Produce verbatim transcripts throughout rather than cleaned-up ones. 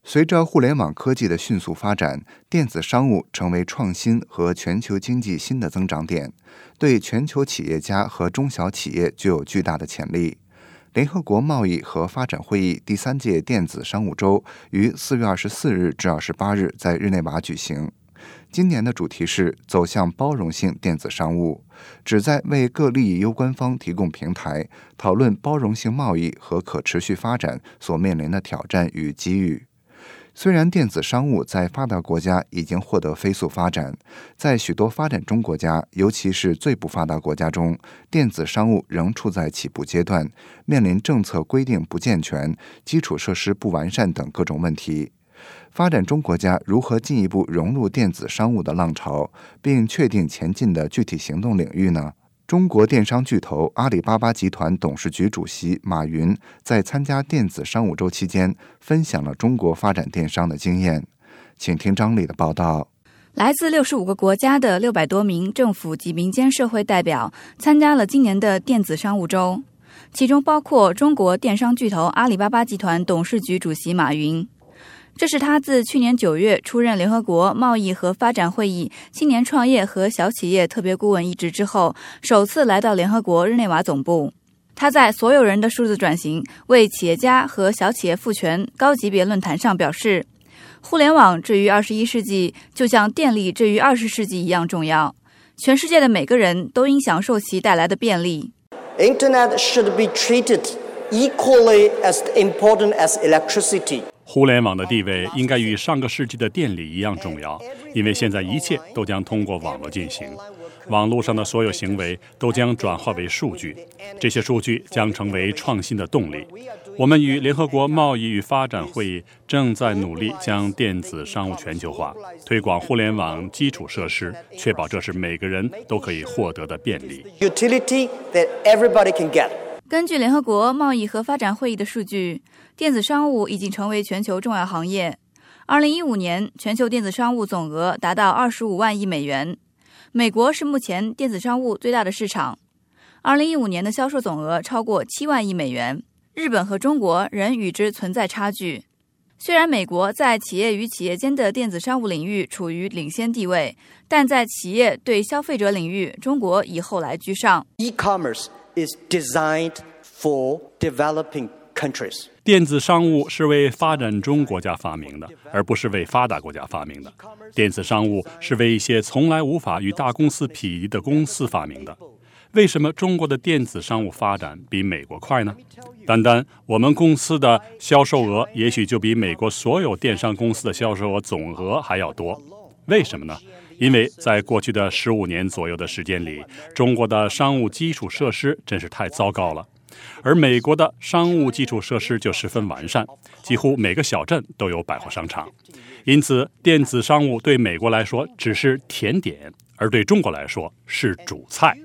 随着互联网科技的迅速发展，电子商务成为创新和全球经济新的增长点，对全球企业家和中小企业具有巨大的潜力。联合国贸易和发展会议第三届电子商务周于四月二十四日至二十八日在日内瓦举行。今年的主题是走向包容性电子商务，旨在为各利益攸关方提供平台，讨论包容性贸易和可持续发展所面临的挑战与机遇。虽然电子商务在发达国家已经获得飞速发展，在许多发展中国家，尤其是最不发达国家中，电子商务仍处在起步阶段，面临政策规定不健全、基础设施不完善等各种问题。发展中国家如何进一步融入电子商务的浪潮，并确定前进的具体行动领域呢？中国电商巨头阿里巴巴集团董事局主席马云在参加电子商务周期间分享了中国发展电商的经验。请听张丽的报道。 来自六十五个国家的六百多名政府及民间社会代表参加了今年的电子商务周，其中包括中国电商巨头阿里巴巴集团董事局主席马云。这是他自去年九月出任联合国贸易和发展会议青年创业和小企业特别顾问一职之后，首次来到联合国日内瓦总部。他在所有人的数字转型为企业家和小企业赋权高级别论坛上表示，互联网至于二十一世纪，就像电力至于二十世纪一样重要，全世界的每个人都应享受其带来的便利。 Internet should be treated equally as important as electricity。 互联网的地位应该与上个世纪的电力一样重要，因为现在一切都将通过网络进行，网络上的所有行为都将转化为数据，这些数据将成为创新的动力。我们与联合国贸易与发展会议正在努力将电子商务全球化，推广互联网基础设施，确保这是每个人都可以获得的便利。 Utility that everybody can get。 根据联合国贸易和发展会议的数据，电子商务已经成为全球重要行业。二零一五年，全球电子商务总额达到二十五万亿美元。美国是目前电子商务最大的市场，二零一五年的销售总额超过七万亿美元。日本和中国仍与之存在差距。虽然美国在企业与企业间的电子商务领域处于领先地位，但在企业对消费者领域，中国已后来居上。 E-commerce is designed for developing countries。 电子商务是为发展中国家发明的，而不是为发达国家发明的。电子商务是为一些从来无法与大公司匹敌的公司发明的。为什么中国的电子商务发展比美国快呢？单单我们公司的销售额也许就比美国所有电商公司的销售额总额还要多。为什么呢？因为在过去的十五年左右的时间里，中国的商务基础设施真是太糟糕了，而美国的商务基础设施就十分完善，几乎每个小镇都有百货商场。因此，电子商务对美国来说只是甜点，而对中国来说是主菜。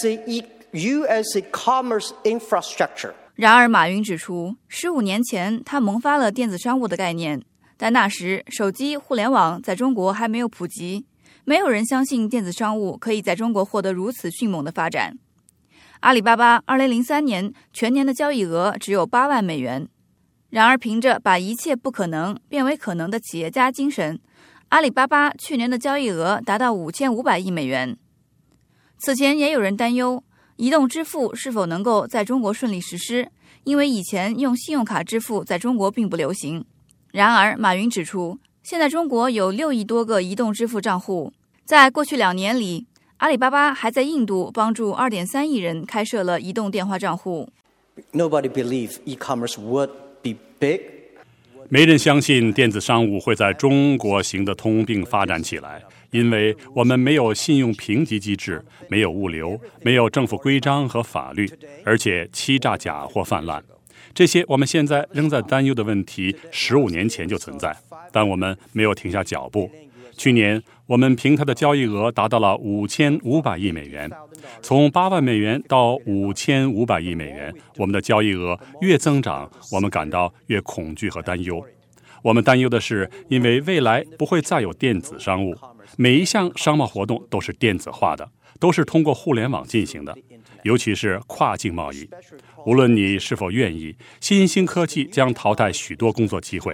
U S A commerce infrastructure。 然而马云指出，十五年前他萌发了电子商务的概念，但那时手机互联网在中国还没有普及，没有人相信电子商务可以在中国获得如此迅猛的发展。阿里巴巴二零零三年全年的交易额只有八万美元，然而凭着把一切不可能变为可能的企业家精神，阿里巴巴去年的交易额达到五千五百亿美元。此前也有人担忧移动支付是否能够在中国顺利实施，因为以前用信用卡支付在中国并不流行。然而马云指出，现在中国有六亿多个移动支付账户，在过去两年里，阿里巴巴还在印度帮助 二点三亿人开设了移动电话账户。 Nobody believed e-commerce would be big。 没人相信电子商务会在中国行得通并发展起来，因为我们没有信用评级机制，没有物流，没有政府规章和法律，而且欺诈假货泛滥。这些我们现在仍在担忧的问题，十五年前就存在，但我们没有停下脚步。去年，我们平台的交易额达到了五千五百亿美元，从八万美元到五千五百亿美元，我们的交易额越增长，我们感到越恐惧和担忧。我们担忧的是，因为未来不会再有电子商务，每一项商贸活动都是电子化的，都是通过互联网进行的，尤其是跨境贸易。无论你是否愿意，新兴科技将淘汰许多工作机会。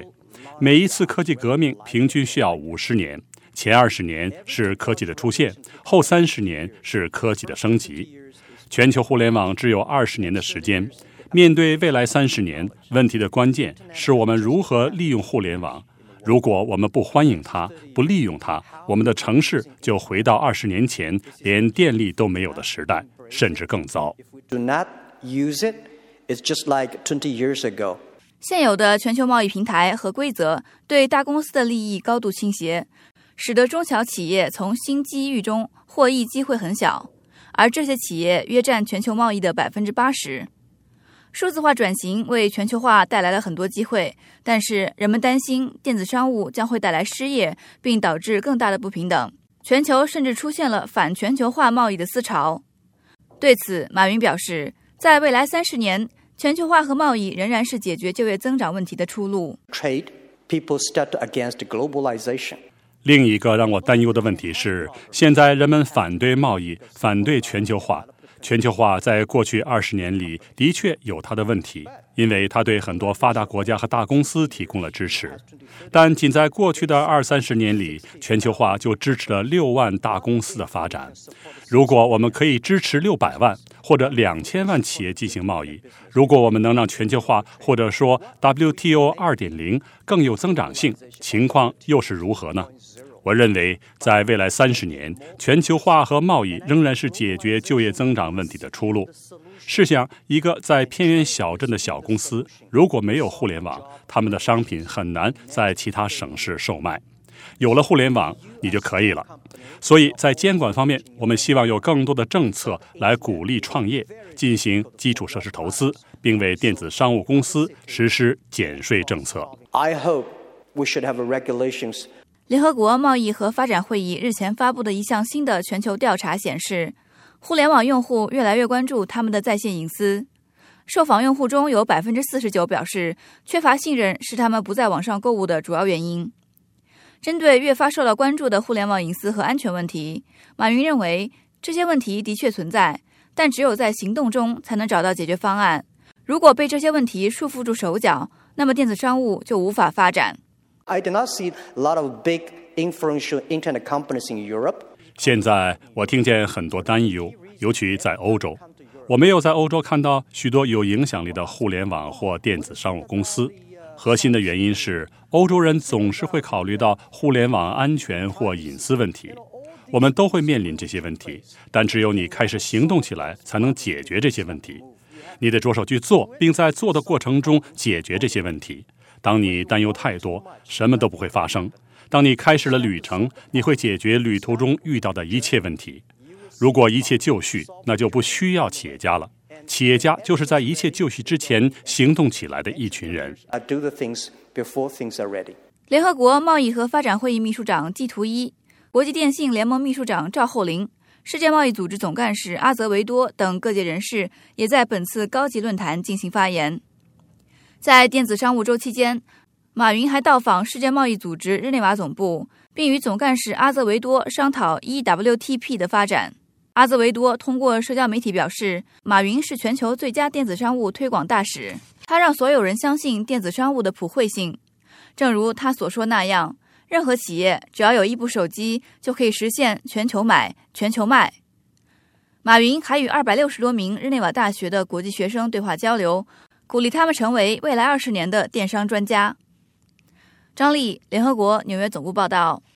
每一次科技革命平均需要五十年，前二十年是科技的出现，后三十年是科技的升级。全球互联网只有二十年的时间。面对未来三十年，问题的关键是我们如何利用互联网。如果我们不欢迎它，不利用它，我们的城市就回到二十年前连电力都没有的时代，甚至更糟。 现有的全球贸易平台和规则对大公司的利益高度倾斜，使得中小企业从新机遇中获益机会很小，而这些企业约占全球贸易的 百分之八十。数字化转型为全球化带来了很多机会，但是人们担心电子商务将会带来失业，并导致更大的不平等。全球甚至出现了反全球化贸易的思潮。对此，马云表示，在未来三十年，全球化和贸易仍然是解决就业增长问题的出路。 Trade, people stand against globalization. 另一个让我担忧的问题是，现在人们反对贸易，反对全球化。全球化在过去二十年里的确有它的问题，因为它对很多发达国家和大公司提供了支持。但仅在过去的二三十年里，全球化就支持了六万大公司的发展。如果我们可以支持六百万或者两千万企业进行贸易，如果我们能让全球化或者说 W T O 二点零 更有增长性，情况又是如何呢？我认为，在未来三十年，全球化和贸易仍然是解决就业增长问题的出路。试想，一个在偏远小镇的小公司，如果没有互联网，他们的商品很难在其他省市售卖。有了互联网，你就可以了。所以在监管方面，我们希望有更多的政策来鼓励创业，进行基础设施投资，并为电子商务公司实施减税政策。 I hope we should have regulations. 联合国贸易和发展会议日前发布的一项新的全球调查显示，互联网用户越来越关注他们的在线隐私。受访用户中有 百分之四十九 表示，缺乏信任是他们不在网上购物的主要原因。针对越发受到关注的互联网隐私和安全问题，马云认为这些问题的确存在，但只有在行动中才能找到解决方案。如果被这些问题束缚住手脚，那么电子商务就无法发展。 I do not see a lot of big influential internet companies in Europe. 现在我听见很多担忧，尤其在欧洲。我没有在欧洲看到许多有影响力的互联网或电子商务公司。核心的原因是，欧洲人总是会考虑到互联网安全或隐私问题。我们都会面临这些问题，但只有你开始行动起来，才能解决这些问题。你得着手去做，并在做的过程中解决这些问题。当你担忧太多，什么都不会发生。当你开始了旅程，你会解决旅途中遇到的一切问题。如果一切就绪，那就不需要企业家了。企业家就是在一切就绪之前行动起来的一群人。 联合国贸易和发展会议秘书长季图伊、国际电信联盟秘书长赵厚林、世界贸易组织总干事阿泽维多等各界人士也在本次高级论坛进行发言。在电子商务周期间，马云还到访世界贸易组织日内瓦总部，并与总干事阿泽维多商讨 E W T P 的发展。阿泽维多通过社交媒体表示，马云是全球最佳电子商务推广大使，他让所有人相信电子商务的普惠性。正如他所说那样，任何企业只要有一部手机，就可以实现全球买、全球卖。马云还与二百六十多名日内瓦大学的国际学生对话交流，鼓励他们成为未来二十年的电商专家。张丽，联合国纽约总部报道。